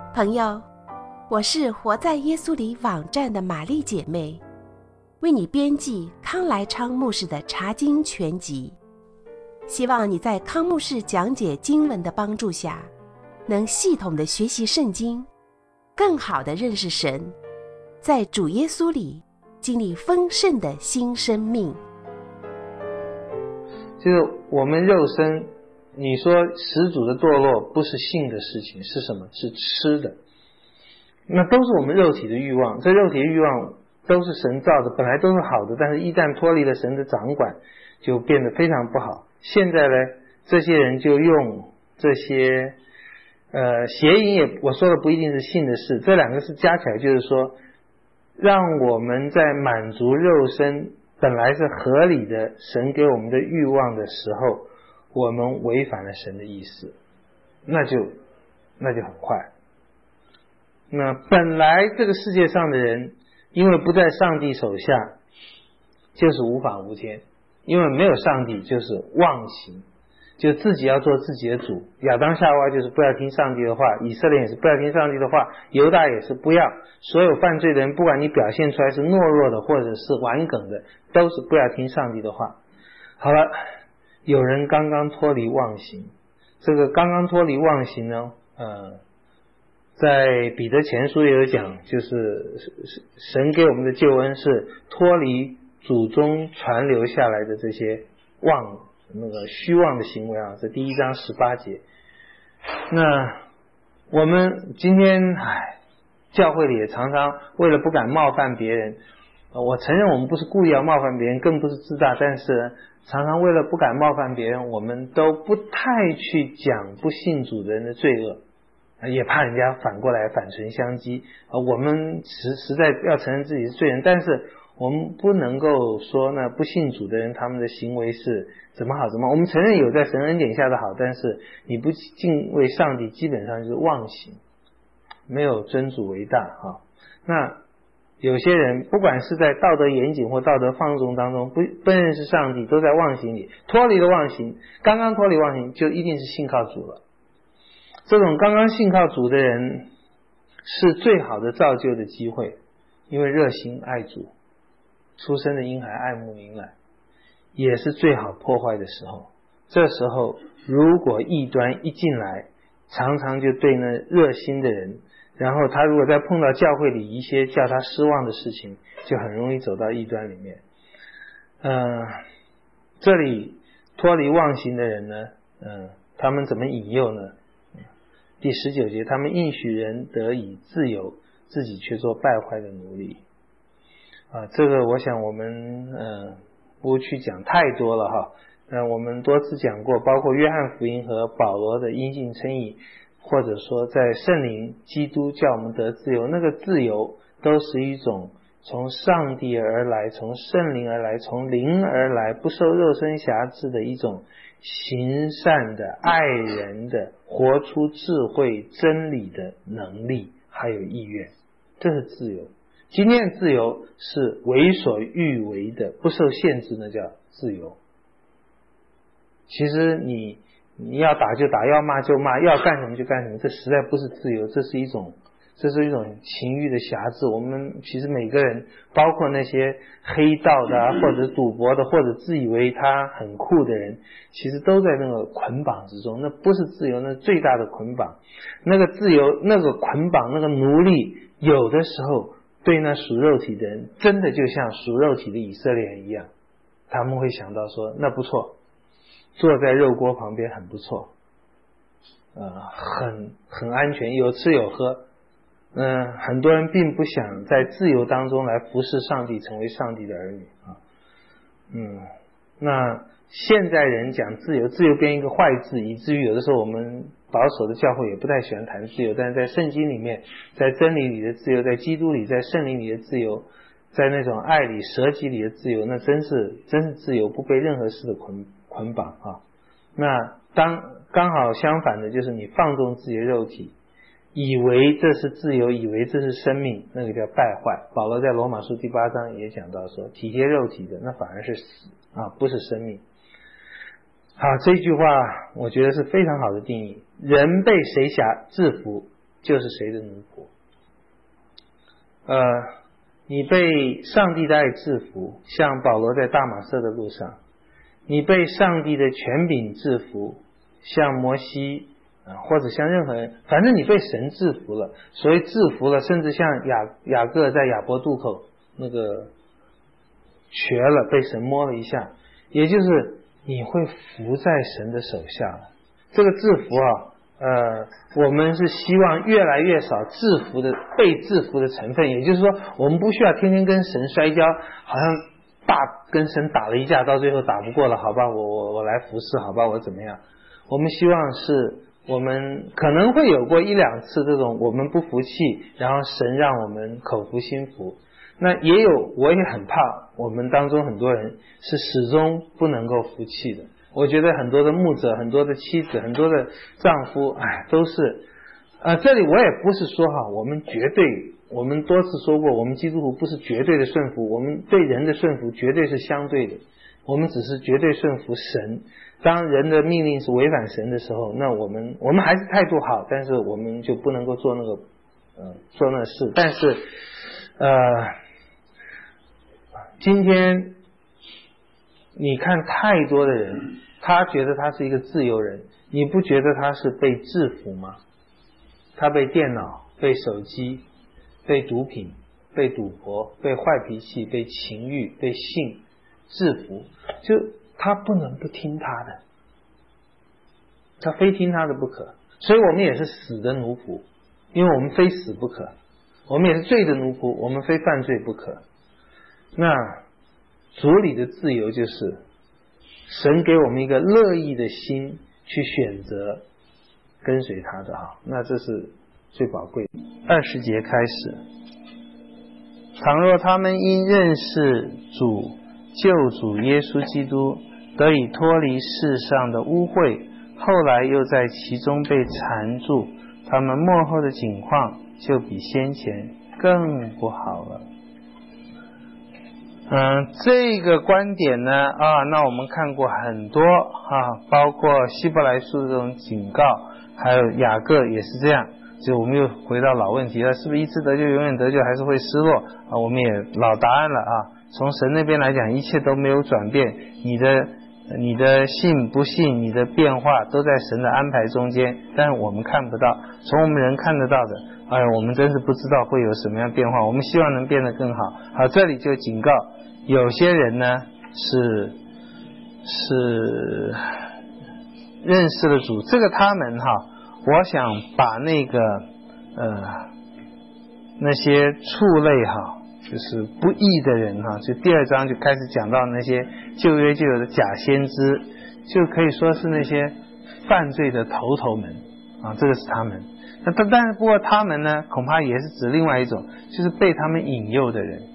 朋友，我是活在耶稣里网站的玛丽姐妹，为你编辑康来昌牧师的查经全集，希望你在康牧师讲解经文的帮助下，能系统的学习圣经，更好的认识神，在主耶稣里经历丰盛的新生命。 就是我们肉身，你说始祖的堕落不是性的事情，是什么？是吃的。那都是我们肉体的欲望，这肉体的欲望都是神造的，本来都是好的，但是一旦脱离了神的掌管，就变得非常不好。现在呢，这些人就用这些邪淫，也我说的不一定是性的事，这两个是加起来，就是说让我们在满足肉身本来是合理的神给我们的欲望的时候，我们违反了神的意思，那就很坏。那本来这个世界上的人因为不在上帝手下，就是无法无天，因为没有上帝就是妄行，就自己要做自己的主。亚当夏娃就是不要听上帝的话，以色列也是不要听上帝的话，犹大也是不要。所有犯罪的人，不管你表现出来是懦弱的或者是顽梗的，都是不要听上帝的话。好了，有人刚刚脱离妄行，这个刚刚脱离妄行呢，在彼得前书也有讲，就是神给我们的救恩是脱离祖宗传留下来的这些那个虚妄的行为啊，这第1章18节。那我们今天教会里也常常为了不敢冒犯别人，我承认我们不是故意要冒犯别人，更不是自大，但是常常为了不敢冒犯别人，我们都不太去讲不信主的人的罪恶，也怕人家反过来反唇相讥。我们实在要承认自己是罪人，但是我们不能够说呢不信主的人他们的行为是怎么好怎么好。我们承认有在神恩典下的好，但是你不敬畏上帝，基本上就是妄行，没有尊主为大啊。那有些人不管是在道德严谨或道德放纵当中不认识上帝，都在妄行里，脱离了妄行，刚刚脱离妄行就一定是信靠主了。这种刚刚信靠主的人是最好的造就的机会，因为热心爱主，出生的婴孩爱慕名来，也是最好破坏的时候。这时候如果异端一进来，常常就对那热心的人，然后他如果再碰到教会里一些叫他失望的事情，就很容易走到异端里面。这里脱离妄行的人呢，他们怎么引诱呢？第19节，他们应许人得以自由，自己却做败坏的奴隶。这个我想我们不去讲太多了哈。我们多次讲过，包括约翰福音和保罗的因信称义，或者说在圣灵基督叫我们得自由，那个自由都是一种从上帝而来，从圣灵而来，从灵而来，不受肉身辖制的一种行善的、爱人的、活出智慧真理的能力还有意愿，这是自由。今天的自由是为所欲为的，不受限制，那叫自由。其实你要打就打，要骂就骂，要干什么就干什么，这实在不是自由，这是一种情欲的辖制。我们其实每个人，包括那些黑道的或者赌博的，或者自以为他很酷的人，其实都在那个捆绑之中。那不是自由，那是最大的捆绑。那个自由，那个捆绑，那个奴隶，有的时候对那属肉体的人，真的就像属肉体的以色列人一样，他们会想到说，那不错，坐在肉锅旁边很不错，很安全，有吃有喝。很多人并不想在自由当中来服侍上帝，成为上帝的儿女啊。那现在人讲自由，自由变一个坏字，以至于有的时候我们保守的教会也不太喜欢谈自由，但是在圣经里面，在真理里的自由，在基督里，在圣灵里的自由，在那种爱里舍己里的自由，那真是自由，不被任何事的捆绑啊。那刚好相反的就是你放纵自己的肉体，以为这是自由，以为这是生命，那个叫败坏。保罗在罗马书第8章也讲到说，体贴肉体的那反而是死啊，不是生命。好，这句话我觉得是非常好的定义。人被谁制服， 就是谁的奴仆。你被上帝的爱制服，像保罗在大马色的路上，你被上帝的权柄制服，像摩西或者像任何人，反正你被神制服了。所谓制服了，甚至像雅各在亚伯渡口那个瘸了，被神摸了一下，也就是你会服在神的手下了。这个制服我们是希望越来越少被制服的成分，也就是说我们不需要天天跟神摔跤，好像跟神打了一架，到最后打不过了，好吧，我来服侍，好吧，我怎么样。我们希望是我们可能会有过一两次这种我们不服气，然后神让我们口服心服。那我也很怕我们当中很多人是始终不能够服气的。我觉得很多的牧者，很多的妻子，很多的丈夫，都是这里我也不是说我们绝对，我们多次说过，我们基督徒不是绝对的顺服，我们对人的顺服绝对是相对的，我们只是绝对顺服神。当人的命令是违反神的时候，那我们还是态度好，但是我们就不能够做那个事。但是今天你看太多的人，他觉得他是一个自由人，你不觉得他是被制服吗？他被电脑、被手机、被毒品、被赌博、被坏脾气、被情欲、被性制服，就他不能不听他的，他非听他的不可。所以我们也是死的奴仆，因为我们非死不可。我们也是罪的奴仆，我们非犯罪不可。那主里的自由就是神给我们一个乐意的心去选择跟随他的那这是最宝贵的。20节开始，倘若他们因认识主救主耶稣基督得以脱离世上的污秽，后来又在其中被缠住，他们末后的景况就比先前更不好了。这个观点呢那我们看过很多包括希伯来书的这种警告，还有雅各也是这样。就我们又回到老问题了，是不是一次得救永远得救，还是会失落我们也老答案了从神那边来讲，一切都没有转变，你的信不信，你的变化都在神的安排中间，但是我们看不到，从我们人看得到的我们真是不知道会有什么样变化，我们希望能变得更好。这里就警告有些人呢是认识了主，这个他们我想把那些畜类就是不义的人就第2章就开始讲到那些旧约就有的假先知，就可以说是那些犯罪的头们这个是他们。但是不过他们呢恐怕也是指另外一种，就是被他们引诱的人。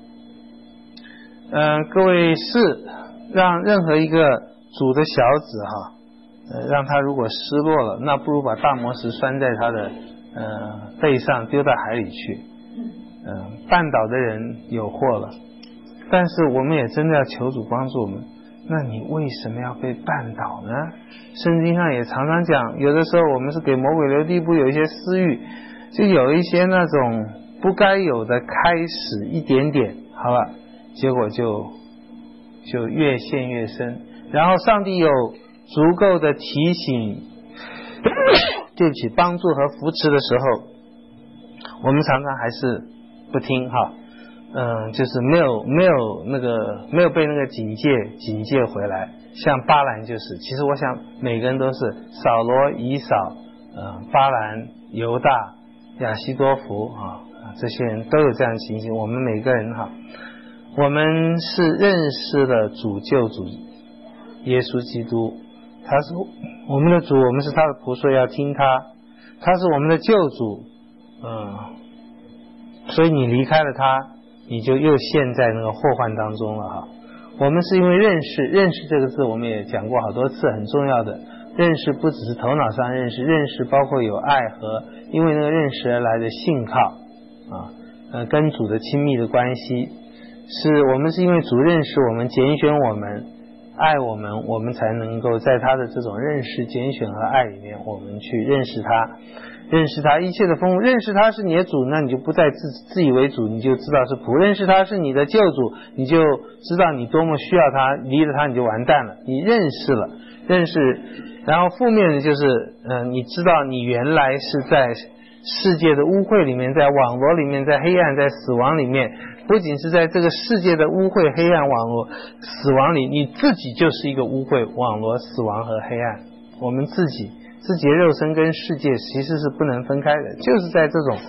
各位是让任何一个主的小子让他如果失落了，那不如把大磨石拴在他的背上丢到海里去。绊倒的人有祸了，但是我们也真的要求主帮助我们。那你为什么要被绊倒呢？圣经上也常常讲，有的时候我们是给魔鬼留地步，有一些私欲，就有一些那种不该有的开始一点点，好了，结果就越陷越深。然后上帝有足够的提醒对不起帮助和扶持的时候，我们常常还是不听就是没有被那个警戒回来。像巴兰就是，其实我想每个人都是扫罗、以扫、巴兰、犹大、亚希多弗这些人都有这样的情形。我们每个人我们是认识了主救主耶稣基督，他是我们的主，我们是他的仆役，要听他，他是我们的救主。所以你离开了他，你就又陷在那个祸患当中了我们是因为认识这个字我们也讲过好多次，很重要的认识不只是头脑上认识包括有爱和因为那个认识而来的信靠跟主的亲密的关系，是我们是因为主认识我们，拣选我们爱我们，我们才能够在他的这种认识、拣选和爱里面，我们去认识他，认识他一切的丰富。认识他是你的主，那你就不再自以为主，你就知道是仆。认识他是你的救主，你就知道你多么需要他，离了他你就完蛋了。你认识了，认识，然后负面的就是你知道你原来是在世界的污秽里面，在网络里面，在黑暗，在死亡里面。不仅是在这个世界的污秽、黑暗、网络、死亡里，你自己就是一个污秽、网络、死亡和黑暗。我们自己的肉身跟世界其实是不能分开的，就是在这种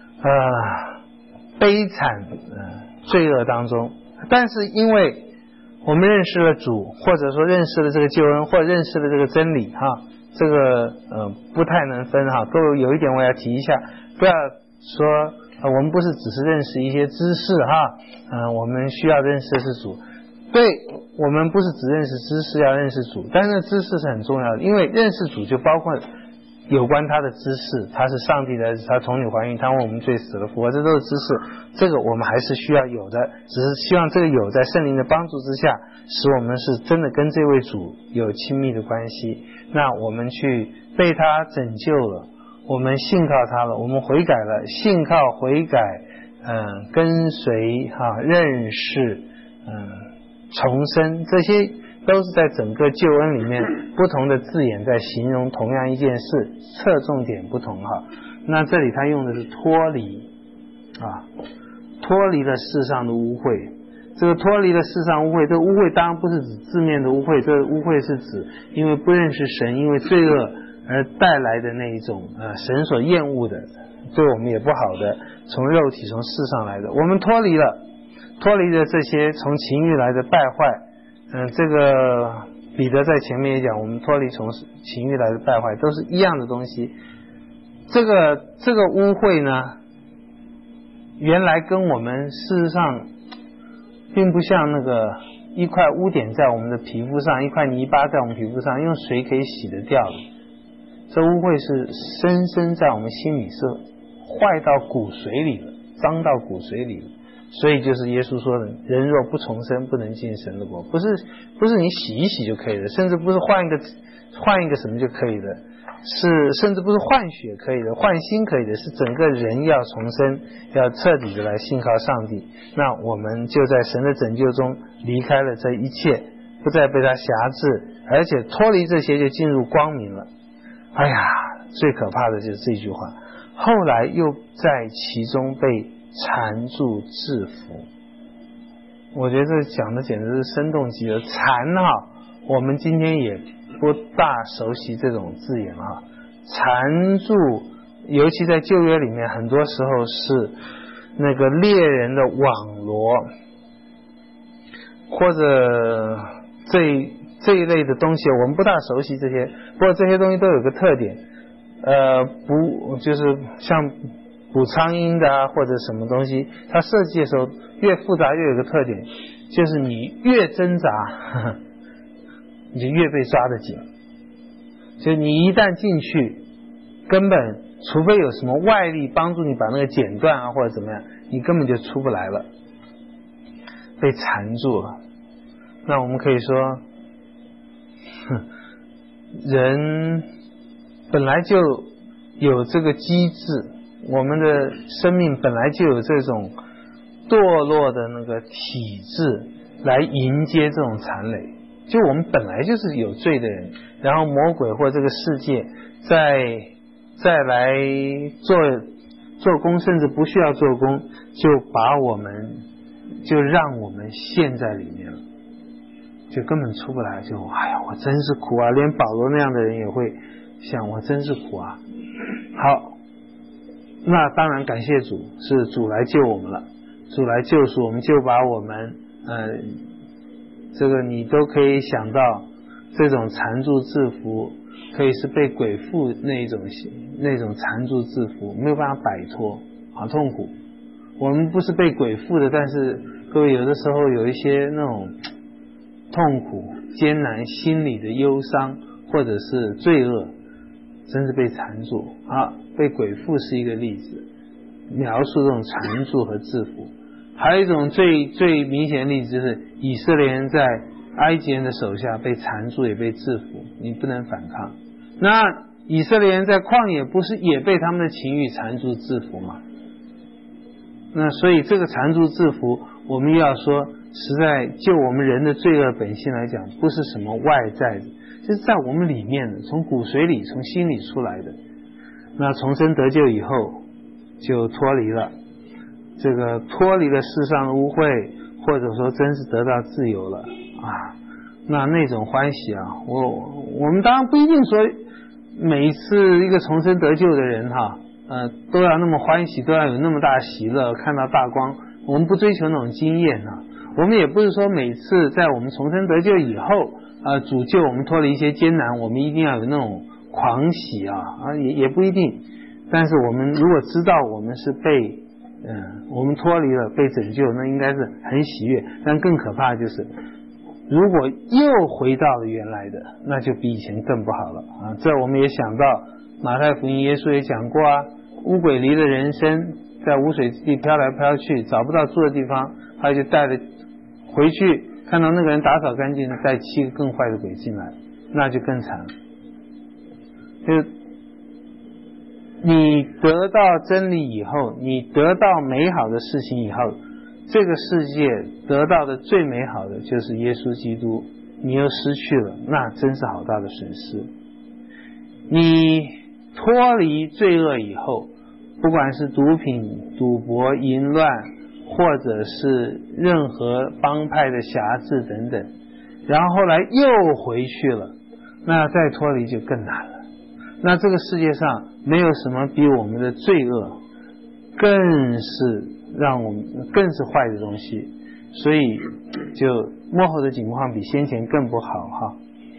悲惨罪恶当中。但是因为我们认识了主，或者说认识了这个救恩，或者认识了这个真理这个不太能分各位有一点我要提一下，不要说我们不是只是认识一些知识我们需要认识的是主。对，我们不是只认识知识，要认识主，但是知识是很重要的，因为认识主就包括有关他的知识，他是上帝的儿子，他从女怀孕，他为我们罪死了复活，这都是知识，这个我们还是需要有的，只是希望这个有在圣灵的帮助之下，使我们是真的跟这位主有亲密的关系。那我们去被他拯救了，我们信靠他了，我们悔改了，信靠悔改跟随认识重生，这些都是在整个救恩里面不同的字眼在形容同样一件事，侧重点不同那这里他用的是脱离脱离了世上的污秽。这个脱离了世上污秽，这个污秽当然不是指字面的污秽，这个污秽是指因为不认识神，因为罪恶而带来的那一种神所厌恶的，对我们也不好的，从肉体从世上来的，我们脱离了这些从情欲来的败坏。这个彼得在前面也讲，我们脱离从情欲来的败坏，都是一样的东西。这个污秽呢，原来跟我们事实上并不像那个一块污点在我们的皮肤上，一块泥巴在我们皮肤上用水可以洗得掉的。这污秽是深深在我们心里，是坏到骨髓里了，脏到骨髓里了。所以就是耶稣说的，人若不重生，不能进神的国。不是你洗一洗就可以了，甚至不是换一个什么就可以了，甚至不是换血可以的，换心可以的，是整个人要重生，要彻底的来信靠上帝。那我们就在神的拯救中离开了这一切，不再被他辖制，而且脱离这些就进入光明了。哎呀，最可怕的就是这句话，后来又在其中被缠住制服。我觉得这讲的简直是生动极了。缠我们今天也不大熟悉这种字眼缠住，尤其在旧约里面，很多时候是那个猎人的网罗，或者这一类的东西，我们不大熟悉这些。不过这些东西都有个特点，就是像捕苍蝇的或者什么东西，它设计的时候越复杂越有个特点，就是你越挣扎你就越被抓得紧。就你一旦进去，根本除非有什么外力帮助你把那个剪断或者怎么样，你根本就出不来了，被缠住了。那我们可以说人本来就有这个机制，我们的生命本来就有这种堕落的那个体质来迎接这种缠累，就我们本来就是有罪的人，然后魔鬼或这个世界再来做工，甚至不需要做工，就让我们陷在里面了，就根本出不来，就哎呀我真是苦啊，连保罗那样的人也会想我真是苦啊。好，那当然感谢主，是主来救我们了，主来救赎我们，就把我们这个你都可以想到，这种缠住制服可以是被鬼附那种缠住制服，没有办法摆脱，好痛苦。我们不是被鬼附的，但是各位有的时候有一些那种痛苦艰难，心里的忧伤或者是罪恶，真是被缠住被鬼附是一个例子，描述这种缠住和制服。还有一种最明显的例子，就是以色列人在埃及人的手下被缠住也被制服，你不能反抗。那以色列人在旷野不是也被他们的情欲缠住制服吗？那所以这个缠住制服，我们要说实在就我们人的罪恶本性来讲，不是什么外在的，就是在我们里面的，从骨髓里从心里出来的。那重生得救以后就脱离了这个，脱离了世上的污秽，或者说真是得到自由了啊！那种欢喜啊，我们当然不一定说每一次一个重生得救的人都要那么欢喜，都要有那么大喜乐，看到大光。我们不追求那种经验我们也不是说每次在我们重生得救以后主救我们脱离一些艰难，我们一定要有那种狂喜也不一定。但是我们如果知道我们是被我们脱离了被拯救，那应该是很喜悦。但更可怕的就是如果又回到了原来的，那就比以前更不好了这我们也想到马太福音耶稣也讲过乌鬼离了人身，在无水之地飘来飘去，找不到住的地方，他就带了回去，看到那个人打扫干净了，带7个更坏的鬼进来，那就更惨了。就你得到真理以后，你得到美好的事情以后，这个世界得到的最美好的就是耶稣基督，你又失去了，那真是好大的损失。你脱离罪恶以后，不管是毒品、赌博、淫乱，或者是任何帮派的辖制等等，然后后来又回去了，那再脱离就更难了。那这个世界上没有什么比我们的罪恶更是让我们更是坏的东西，所以就末后的情况比先前更不好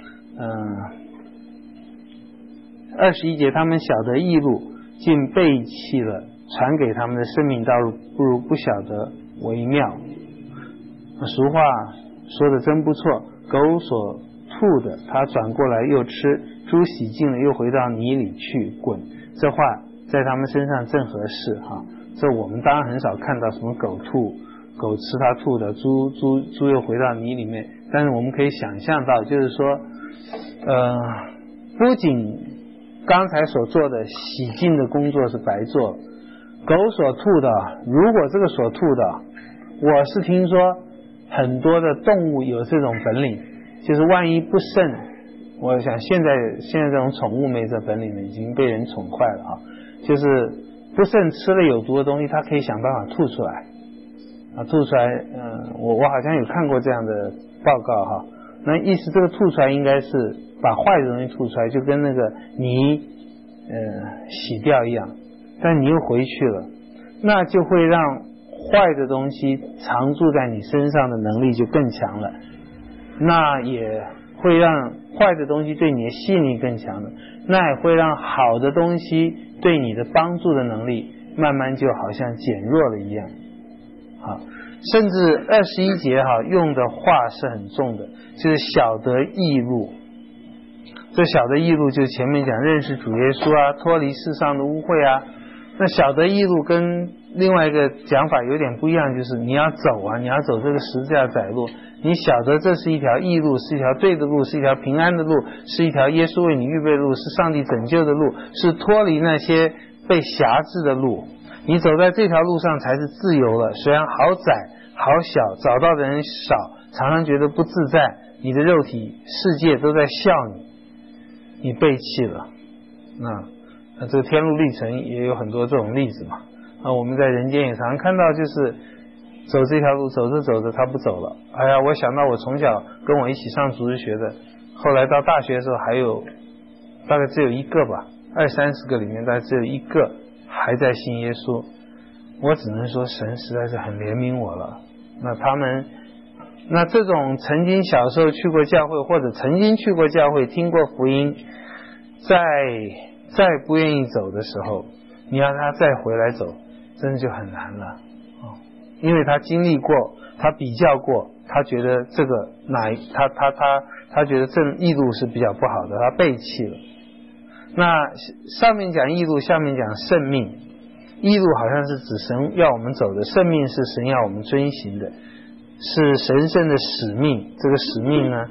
21节，他们晓得义路，竟背弃了传给他们的生命道路，不如不晓得为妙。俗话说的真不错，狗所吐的他转过来又吃，猪洗净了又回到泥里去滚，这话在他们身上正合适这我们当然很少看到什么狗吃他吐的，猪又回到泥里面，但是我们可以想象到，就是说不仅刚才所做的洗净的工作是白做，狗所吐的，如果这个所吐的，我是听说很多的动物有这种本领，就是万一不慎，我想现在这种宠物没这本领了，已经被人宠坏了就是不慎吃了有毒的东西，它可以想办法吐出来吐出来我好像有看过这样的报告那意思这个吐出来应该是把坏的东西吐出来，就跟那个泥洗掉一样，但你又回去了，那就会让坏的东西常住在你身上的能力就更强了，那也会让坏的东西对你的吸引力更强了，那也会让好的东西对你的帮助的能力慢慢就好像减弱了一样甚至21节用的话是很重的，就是晓得义路。这晓得义路就前面讲认识主耶稣脱离世上的污秽那晓得义路跟另外一个讲法有点不一样，就是你要走你要走这个十字架窄路，你晓得这是一条义路，是一条对的路，是一条平安的路，是一条耶稣为你预备的路，是上帝拯救的路，是脱离那些被辖制的路，你走在这条路上才是自由了。虽然好窄好小，找到的人少，常常觉得不自在，你的肉体世界都在笑你背弃了。那这个天路历程也有很多这种例子嘛我们在人间也常常看到，就是走这条路走着走着他不走了，我想到我从小跟我一起上主日学的，后来到大学的时候还有大概只有一个吧，20-30个里面大概只有一个还在信耶稣，我只能说神实在是很怜悯我了。那这种曾经小时候去过教会，或者曾经去过教会听过福音，再不愿意走的时候，你让他再回来走真的就很难了因为他经历过，他比较过，他觉得这个他觉得这义路是比较不好的，他背弃了。那上面讲义路，下面讲圣命。义路好像是指神要我们走的，圣命是神要我们遵行的。 是神圣的使命。这个使命呢，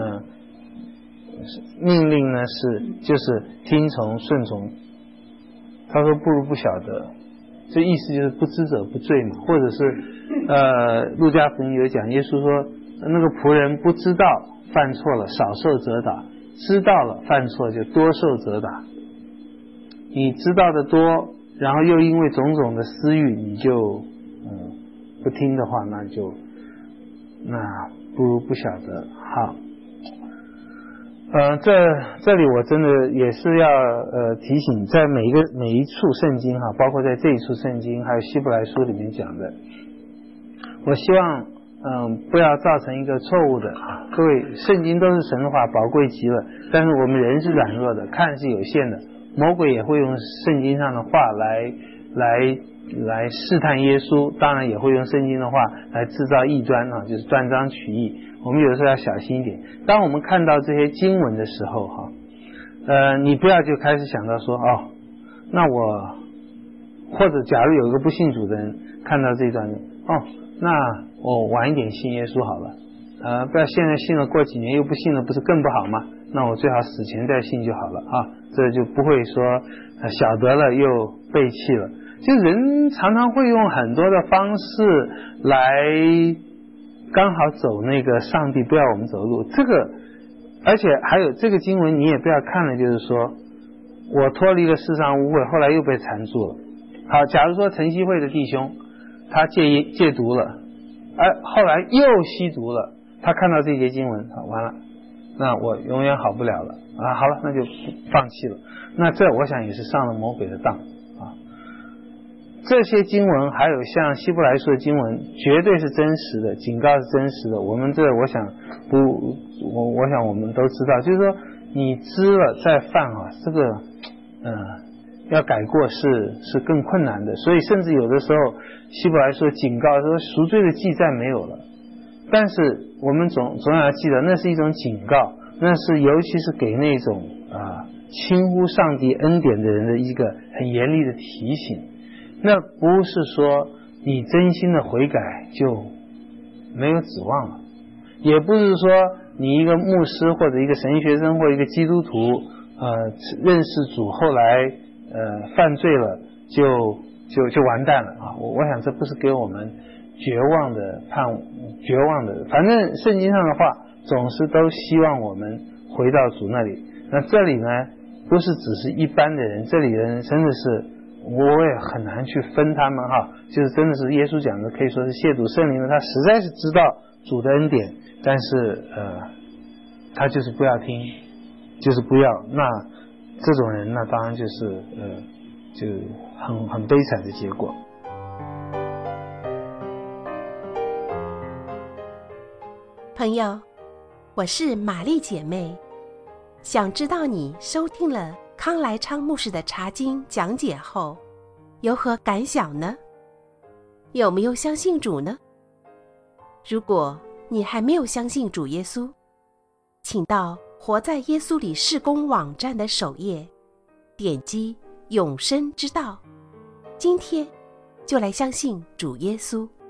命令呢就是听从顺从。他说不如不晓得，这意思就是不知者不罪嘛。或者是路加福音有讲，耶稣说那个仆人不知道犯错了少受责打，知道了犯错就多受责打。你知道的多，然后又因为种种的私欲你就不听的话，那不如不晓得。好，这里我真的也是要提醒，在每一处圣经哈，包括在这一处圣经还有希伯来书里面讲的，我希望不要造成一个错误的。各位，圣经都是神的话，宝贵极了，但是我们人是软弱的，看是有限的，魔鬼也会用圣经上的话来试探耶稣，当然也会用圣经的话来制造异端就是断章取义。我们有的时候要小心一点。当我们看到这些经文的时候你不要就开始想到说那我或者假如有一个不信主的人看到这一段那我晚一点信耶稣好了，不要现在信了过几年又不信了，不是更不好吗？那我最好死前再信就好了这就不会说晓得了又背弃了。就人常常会用很多的方式来刚好走那个上帝不要我们走路，这个而且还有这个经文你也不要看了就是说我脱离了世上污秽，后来又被缠住了。好，假如说晨曦会的弟兄他戒毒了，后来又吸毒了，他看到这节经文完了，那我永远好不了了好了，那就放弃了。那这我想也是上了魔鬼的当这些经文还有像希伯来书的经文绝对是真实的，警告是真实的。我们我想我们都知道，就是说你知了再犯这个要改过是更困难的。所以甚至有的时候希伯来书警告说赎罪的记载没有了，但是我们总要记得那是一种警告，那是尤其是给那种轻忽上帝恩典的人的一个很严厉的提醒。那不是说你真心的悔改就没有指望了，也不是说你一个牧师或者一个神学生或一个基督徒认识主后来犯罪了就完蛋了我想这不是给我们绝望的反正圣经上的话总是都希望我们回到主那里。那这里呢不是只是一般的人，这里的人真的是我也很难去分他们就是真的是耶稣讲的可以说是亵渎圣灵的，他实在是知道主的恩典，但是他就是不要听，就是不要。那这种人那当然就是就很悲惨的结果。 朋友，我是玛丽姐妹，想知道你收听了康来昌牧师的查经讲解后有何感想呢？有没有相信主呢？如果你还没有相信主耶稣，请到活在耶稣里事工网站的首页，点击永生之道，今天就来相信主耶稣。